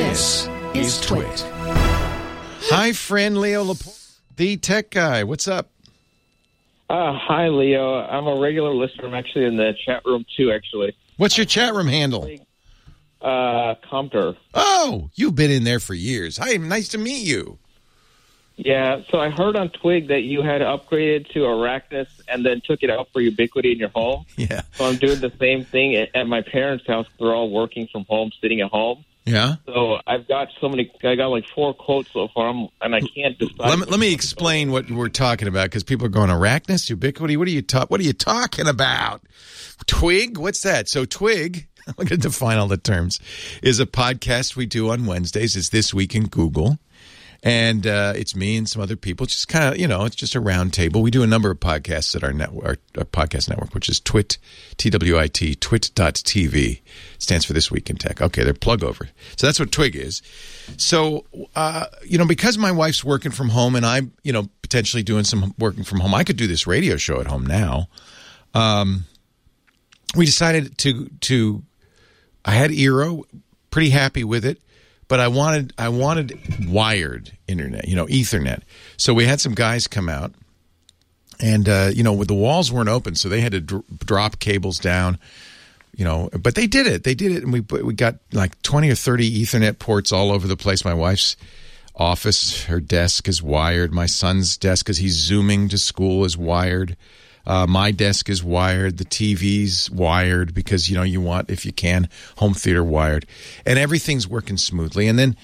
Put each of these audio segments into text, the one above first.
This is Twit. Hi, friend Leo Laporte, the tech guy. What's up? Hi, Leo. I'm a regular listener. I'm actually in the chat room, too, actually. What's your chat room handle? Compter. Oh, you've been in there for years. Hi, nice to meet you. Yeah, so I heard on Twig that you had upgraded to Arachnus and then took it out for Ubiquity in your home. Yeah. So I'm doing the same thing at my parents' house. They're all working from home, sitting at home. Yeah. So I got like 4 quotes so far, and I can't decide. Let me explain what we're talking about, because people are going, Arachnus, Ubiquity, what are you talking about? Twig? What's that? So Twig, I'm going to define all the terms, is a podcast we do on Wednesdays. It's This Week in Google. And it's me and some other people. It's just kind of, it's just a round table. We do a number of podcasts at our podcast network, which is Twit, T-W-I-T, twit.tv. Stands for This Week in Tech. Okay, they're plug over. So that's what Twig is. So, because my wife's working from home and I'm, potentially doing some working from home, I could do this radio show at home now. We decided to I had Eero, pretty happy with it. But I wanted wired internet, Ethernet. So we had some guys come out, and the walls weren't open, so they had to drop cables down, But they did it. And we got like 20 or 30 Ethernet ports all over the place. My wife's office, her desk is wired. My son's desk, because he's Zooming to school, is wired. My desk is wired. The TV's wired because, you want, if you can, home theater wired. And everything's working smoothly. And then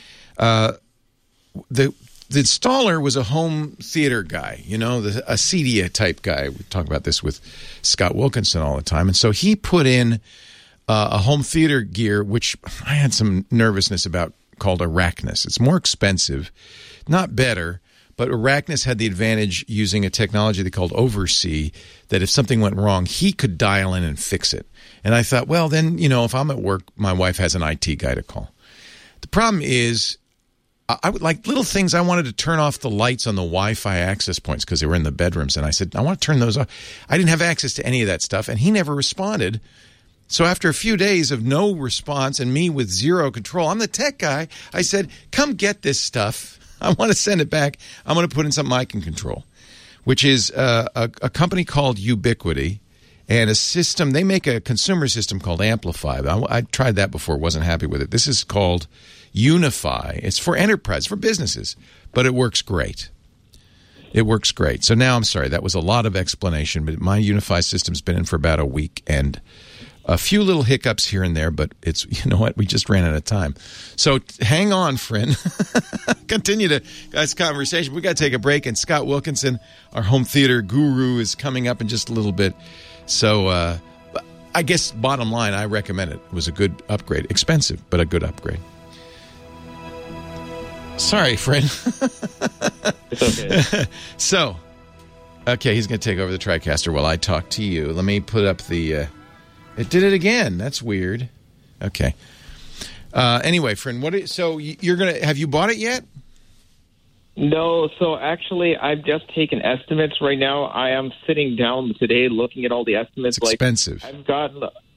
the installer was a home theater guy, a Cedia type guy. We talk about this with Scott Wilkinson all the time. And so he put in a home theater gear, which I had some nervousness about, called Arachnus. It's more expensive, not better. But Arachnus had the advantage using a technology they called Oversee, that if something went wrong, he could dial in and fix it. And I thought, well, then, if I'm at work, my wife has an IT guy to call. The problem is, I would like little things. I wanted to turn off the lights on the Wi-Fi access points because they were in the bedrooms. And I said, I want to turn those off. I didn't have access to any of that stuff, and he never responded. So after a few days of no response and me with zero control, I'm the tech guy, I said, come get this stuff. I want to send it back. I'm going to put in something I can control, which is a company called Ubiquity and a system. They make a consumer system called Amplify. I tried that before, wasn't happy with it. This is called Unify. It's for enterprise, for businesses, but it works great. It works great. So now, I'm sorry, that was a lot of explanation, but my Unify system's been in for about a week, and a few little hiccups here and there, but it's, we just ran out of time. So hang on, friend. Continue to guys' conversation. We got to take a break, and Scott Wilkinson, our home theater guru, is coming up in just a little bit. So I guess bottom line, I recommend it. It was a good upgrade. Expensive, but a good upgrade. Sorry, friend. It's okay. So, okay, he's going to take over the TriCaster while I talk to you. Let me put up the... It did it again. That's weird. Okay. Anyway, friend, so you're gonna have you bought it yet? No. So actually, I've just taken estimates right now. I am sitting down today looking at all the estimates. It's expensive. I've got,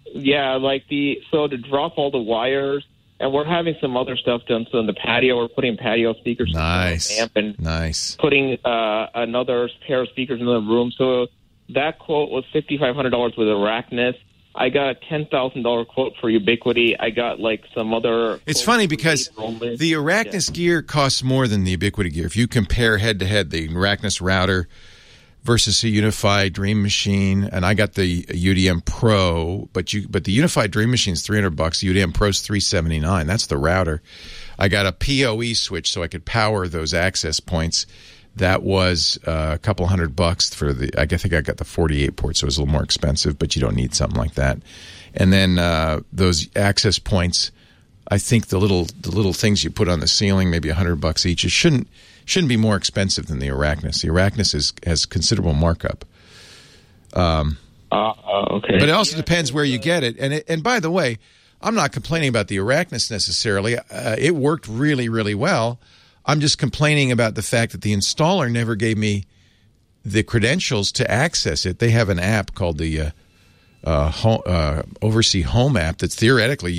to drop all the wires, and we're having some other stuff done. So in the patio, we're putting patio speakers. Nice. Amp and nice. Putting another pair of speakers in the room. So that quote was $5,500 with Arachnus. I got a $10,000 quote for Ubiquity. I got some other... It's funny because the Arachnus gear costs more than the Ubiquity gear. If you compare head-to-head, the Arachnus router versus a Unified Dream Machine, and I got the UDM Pro, but the Unified Dream Machine is $300. The UDM Pro is $379. That's the router. I got a PoE switch so I could power those access points. That was a couple $100 for the. I think I got the 48 port, so it was a little more expensive, but you don't need something like that. And then those access points, I think the little things you put on the ceiling, maybe $100 each. It shouldn't be more expensive than the Arachnus. The Arachnus has considerable markup. Okay. But it also depends where you get it. And by the way, I'm not complaining about the Arachnus necessarily. It worked really, really well. I'm just complaining about the fact that the installer never gave me the credentials to access it. They have an app called the Oversee Home app that theoretically you could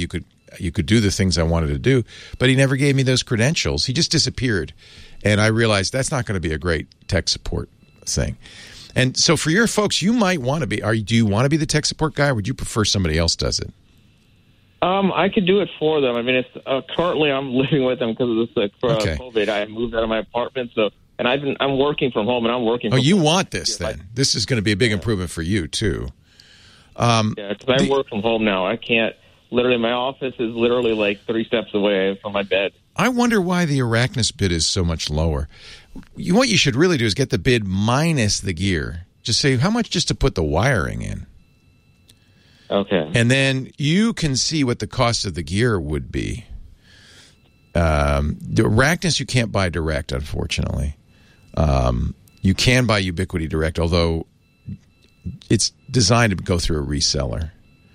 you could do the things I wanted to do, but he never gave me those credentials. He just disappeared. And I realized that's not going to be a great tech support thing. And so for your folks, you might want to be, do you want to be the tech support guy, or would you prefer somebody else does it? I could do it for them. I mean, it's currently I'm living with them because of this COVID. I moved out of my apartment, and I'm working from home, and I'm working. You want this then? This is going to be a big improvement for you too. Yeah, because I work from home now. I can't. Literally, my office is literally like 3 steps away from my bed. I wonder why the Arachnus bid is so much lower. What you should really do is get the bid minus the gear. Just say, how much just to put the wiring in? Okay. And then you can see what the cost of the gear would be. The Arachnus you can't buy direct, unfortunately. You can buy Ubiquiti direct, although it's designed to go through a reseller.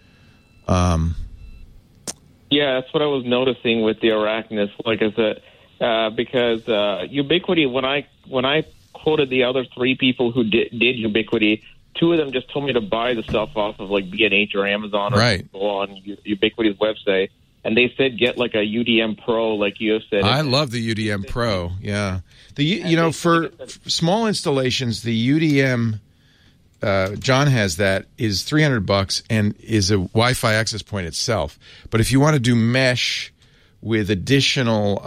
Yeah, that's what I was noticing with the Arachnus. Like I said, because Ubiquiti, when I quoted the other 3 people who did Ubiquiti, 2 of them just told me to buy the stuff off of like B&H or Amazon or go on Ubiquiti's website, and they said get like a UDM Pro, like you said. I love the UDM Pro. Yeah, for small installations, the UDM. John has that is $300 and is a Wi-Fi access point itself. But if you want to do mesh with additional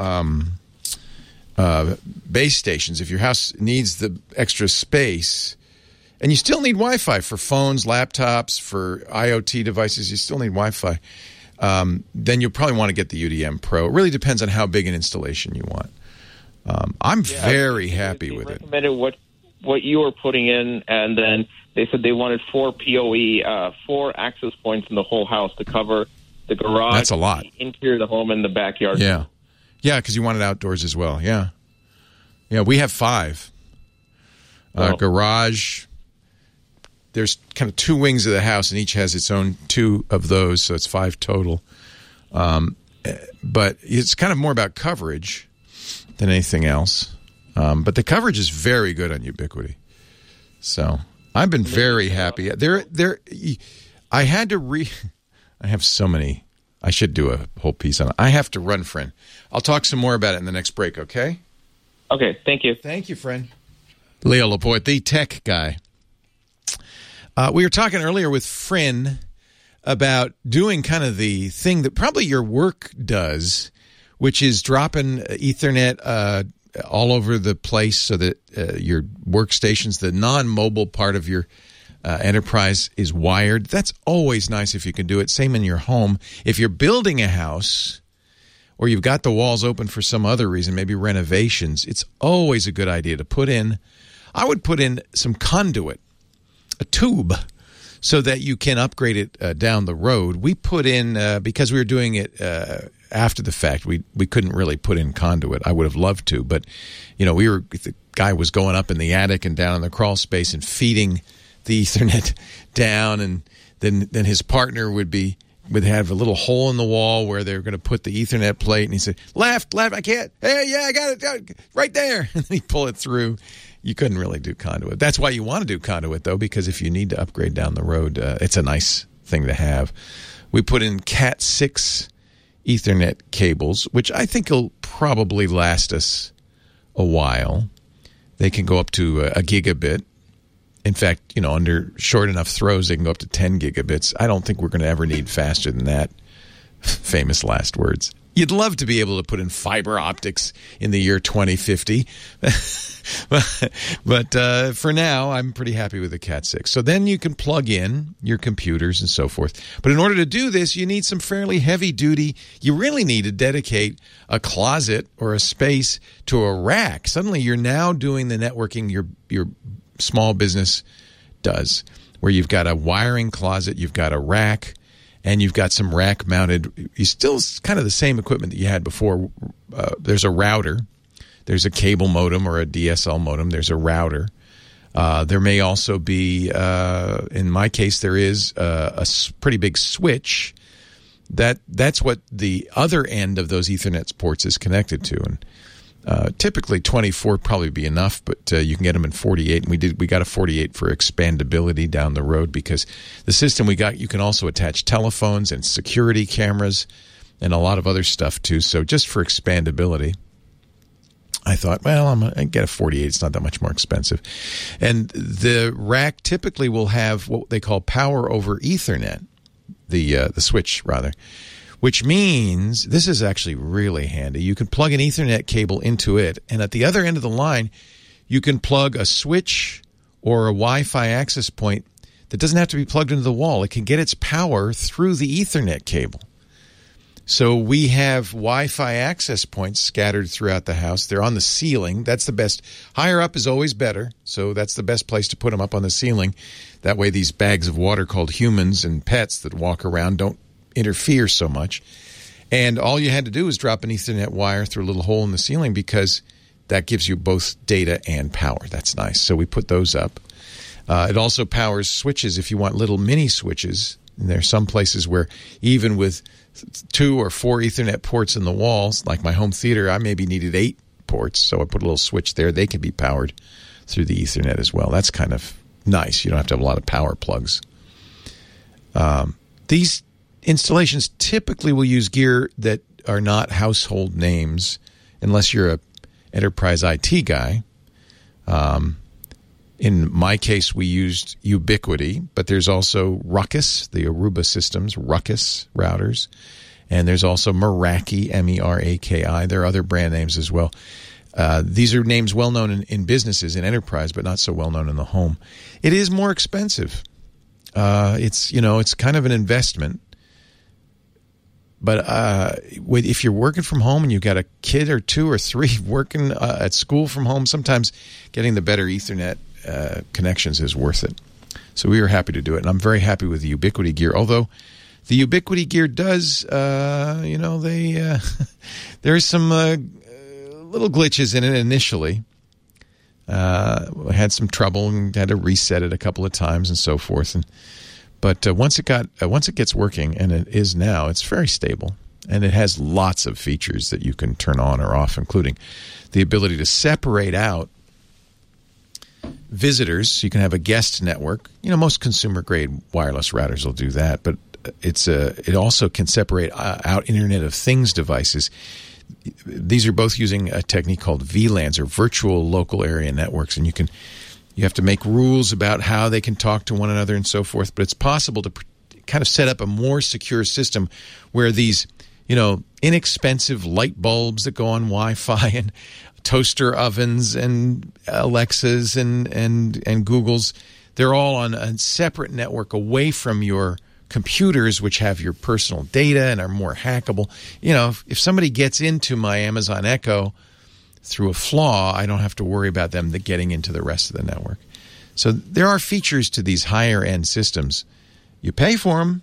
base stations, if your house needs the extra space, and you still need Wi-Fi for phones, laptops, for IoT devices, you still need Wi-Fi, then you'll probably want to get the UDM Pro. It really depends on how big an installation you want. I'm very happy with it. They recommended what you were putting in, and then they said they wanted 4 PoE, 4 access points in the whole house to cover the garage. That's a lot. The interior of the home and the backyard. Yeah. Yeah, because you want it outdoors as well. Yeah. Yeah, we have 5. Garage. There's kind of 2 wings of the house, and each has its own 2 of those, so it's 5 total. But it's kind of more about coverage than anything else. But the coverage is very good on Ubiquiti. So I've been very happy. I had to I have so many. I should do a whole piece on it. I have to run, friend. I'll talk some more about it in the next break, okay? Okay, thank you. Thank you, friend. Leo Laporte, the tech guy. We were talking earlier with Frin about doing kind of the thing that probably your work does, which is dropping Ethernet all over the place so that your workstations, the non-mobile part of your enterprise is wired. That's always nice if you can do it. Same in your home. If you're building a house or you've got the walls open for some other reason, maybe renovations, it's always a good idea to put in. I would put in some conduit, a tube, so that you can upgrade it down the road. We put in, because we were doing it after the fact, we couldn't really put in conduit. I would have loved to, but the guy was going up in the attic and down in the crawl space and feeding the Ethernet down, and then his partner would have a little hole in the wall where they were going to put the Ethernet plate, and he said, left, I can't. Hey, yeah, I got it right there. And then he pulled it through. You couldn't really do conduit. That's why you want to do conduit, though, because if you need to upgrade down the road, it's a nice thing to have. We put in Cat 6 Ethernet cables, which I think will probably last us a while. They can go up to a gigabit. In fact, under short enough throws, they can go up to 10 gigabits. I don't think we're going to ever need faster than that. Famous last words. You'd love to be able to put in fiber optics in the year 2050. but for now, I'm pretty happy with the Cat 6. So then you can plug in your computers and so forth. But in order to do this, you need some fairly heavy duty. You really need to dedicate a closet or a space to a rack. Suddenly you're now doing the networking your small business does, where you've got a wiring closet, you've got a rack, and you've got some rack-mounted. You still kind of the same equipment that you had before. There's a router. There's a cable modem or a DSL modem. There's a router. There may also be, in my case, there is a pretty big switch. That's what the other end of those Ethernet ports is connected to. And typically 24 would probably be enough, but you can get them in 48. And we got a 48 for expandability down the road, because the system we got, you can also attach telephones and security cameras and a lot of other stuff too. So just for expandability, I thought, well, I'm going to get a 48. It's not that much more expensive. And the rack typically will have what they call power over Ethernet, the switch rather, which means this is actually really handy. You can plug an Ethernet cable into it, and at the other end of the line, you can plug a switch or a Wi-Fi access point that doesn't have to be plugged into the wall. It can get its power through the Ethernet cable. So we have Wi-Fi access points scattered throughout the house. They're on the ceiling. That's the best. Higher up is always better, so that's the best place to put them, up on the ceiling. That way these bags of water called humans and pets that walk around don't interfere so much. And all you had to do was drop an Ethernet wire through a little hole in the ceiling, because that gives you both data and power. That's nice. So we put those up. It also powers switches if you want little mini switches. And there are some places where even with 2 or 4 Ethernet ports in the walls, like my home theater, I maybe needed 8 ports. So I put a little switch there. They can be powered through the Ethernet as well. That's kind of nice. You don't have to have a lot of power plugs. These installations typically will use gear that are not household names, unless you're a enterprise IT guy. In my case, we used Ubiquiti, but there's also Ruckus, the Aruba Systems, Ruckus routers. And there's also Meraki, M-E-R-A-K-I. There are other brand names as well. These are names well known in businesses, in enterprise, but not so well known in the home. It is more expensive. It's kind of an investment. But if you're working from home and you've got a kid or 2 or 3 working at school from home, sometimes getting the better Ethernet connections is worth it. So we were happy to do it, and I'm very happy with the Ubiquiti gear. Although the Ubiquiti gear does, there's some little glitches in it initially. I had some trouble and had to reset it a couple of times and so forth. But once it gets working, and it is now, it's very stable, and it has lots of features that you can turn on or off, including the ability to separate out visitors. So you can have a guest network. Most consumer-grade wireless routers will do that, but it also can separate out Internet of Things devices. These are both using a technique called VLANs, or virtual local area networks, and you have to make rules about how they can talk to one another and so forth, but it's possible to kind of set up a more secure system where these, inexpensive light bulbs that go on Wi-Fi and toaster ovens and Alexas and Googles, they're all on a separate network away from your computers, which have your personal data and are more hackable. If somebody gets into my Amazon Echo through a flaw, I don't have to worry about them getting into the rest of the network. So there are features to these higher-end systems. You pay for them.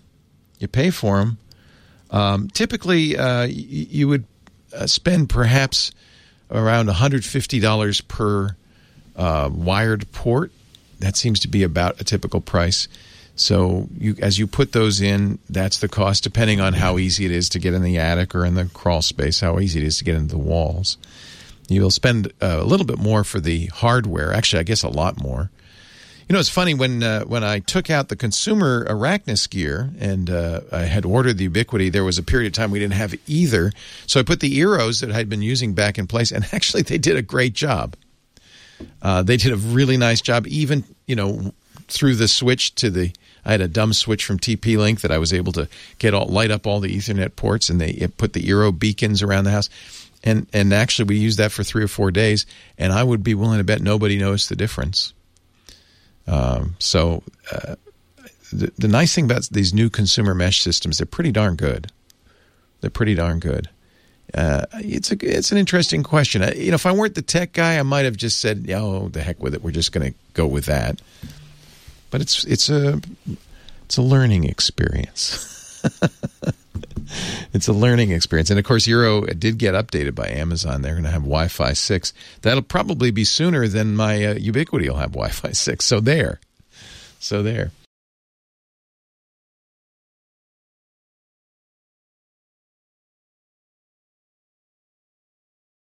Typically, you would spend perhaps around $150 per wired port. That seems to be about a typical price. So as you put those in, that's the cost, depending on how easy it is to get in the attic or in the crawl space, how easy it is to get into the walls. You'll spend a little bit more for the hardware. Actually, I guess a lot more. It's funny, when I took out the consumer Arachnus gear and I had ordered the Ubiquiti, there was a period of time we didn't have either. So I put the Eeros that I'd been using back in place, and actually they did a great job. They did a really nice job, even, through the switch to I had a dumb switch from TP-Link that I was able to light up all the Ethernet ports, and it put the Eero beacons around the house. And actually, we used that for 3 or 4 days, and I would be willing to bet nobody noticed the difference. The nice thing about these new consumer mesh systems, they're pretty darn good. It's an interesting question. If I weren't the tech guy, I might have just said, "Oh, the heck with it. We're just going to go with that." But it's a learning experience. It's a learning experience. And, of course, Eero did get updated by Amazon. They're going to have Wi-Fi 6. That'll probably be sooner than my Ubiquiti will have Wi-Fi 6. So there.